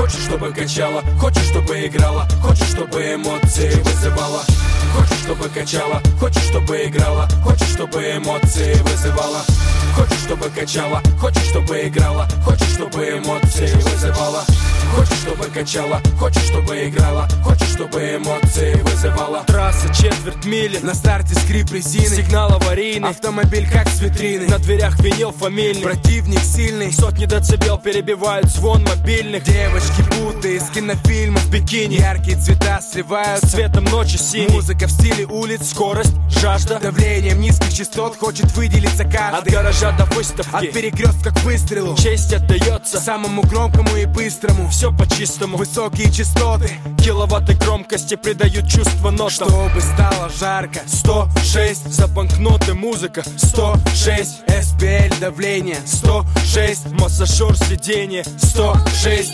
Хочешь, чтобы качала, хочешь, чтобы играла, хочешь, чтобы эмоции вызывала. Хочешь, чтобы качала, хочешь, чтобы играла, хочешь, чтобы эмоции вызывала. Хочешь, чтобы качала, хочешь, чтобы играла, хочешь, чтобы эмоции вызывала. Хочешь, чтобы качала, хочешь, чтобы играла, хочешь, чтобы эмоции вызывала. Трасса четверть мили, на старте скрип резины, сигнал аварийный, автомобиль как с витрины, на дверях винил фамильный, противник сильный, сотни децибел перебивают звон мобильных. Девочки будто из кинофильма в бикини, яркие цвета сливаются с цветом ночи синий. Музыка в стиле улиц, скорость, жажда, давлением низких частот хочет выделиться каждый. От гаража до выставки, от перекрестка к выстрелу, честь отдается самому громкому и быстрому. Все по-чистому, высокие частоты, киловатты громкости придают чувство нотам. Чтобы стало жарко, 106 за банкноты музыка, 106 SPL давление, 106 массажер сиденье, 106.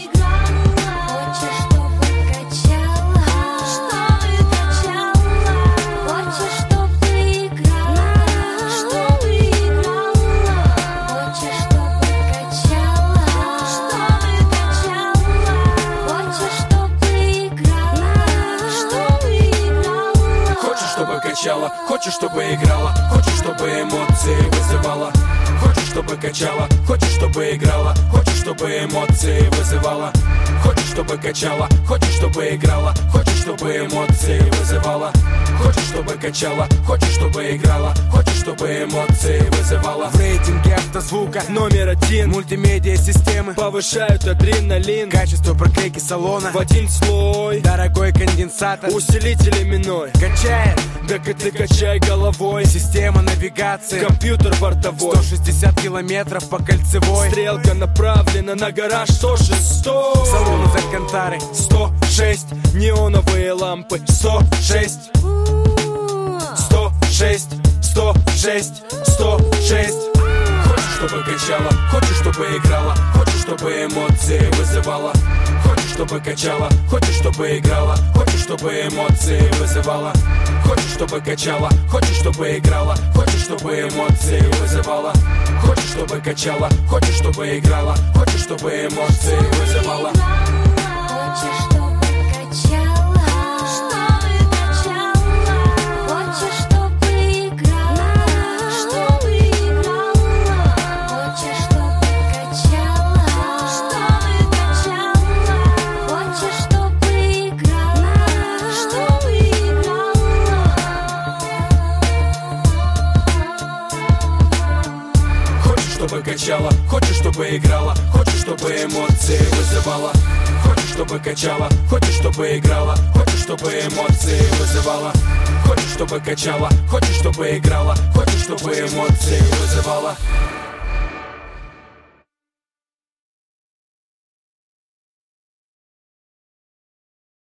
Хочешь, чтобы играла, хочешь, чтобы эмоции вызывала. Хочешь, чтобы качала, хочешь, чтобы играла, хочешь, чтобы эмоции вызывала. Хочешь, чтобы качала, хочешь, чтобы играла, хочешь, чтобы эмоции вызывала. Хочешь, чтобы качала, хочешь, чтобы играла, хочешь, чтобы эмоции вызывала. В рейтинге автозвука номер 1 мультимедиа системы повышают адреналин, качество проклейки салона в один слой, дорогой конденсатор, усилитель именной качает, так и ты качай головой. Система навигации, компьютер бортовой, 160 километров по кольцевой, стрелка направлена на гараж 106. Салон из Алькантары 106, неоновые лампы 106, 106, 106, 106. Хочешь, чтобы качала, хочешь, чтобы играла, хочешь, чтобы эмоции вызывала. Хочешь, чтобы качала, хочешь, чтобы играла, хочешь, чтобы эмоции вызывала. Хочешь, чтобы качала, хочешь, чтобы играла, хочешь, чтобы эмоции вызывала. Хочешь, чтобы качала, хочешь, чтобы играла, хочешь, чтобы эмоции вызывала. Хочешь, чтобы качала, чтобы качала, хочешь, чтобы играла, чтобы играла, хочешь, чтобы качала, чтобы качала, хочешь, чтобы играла, чтобы играла. Хочешь, чтобы качала, хочешь, чтобы играла, хочешь, чтобы эмоции вызывала. Хочешь, чтобы качала, хочешь, чтобы играла, хочешь, чтобы эмоции вызывала. Хочешь, чтобы качала, хочешь, чтобы играла, хочешь, чтобы эмоции вызывала.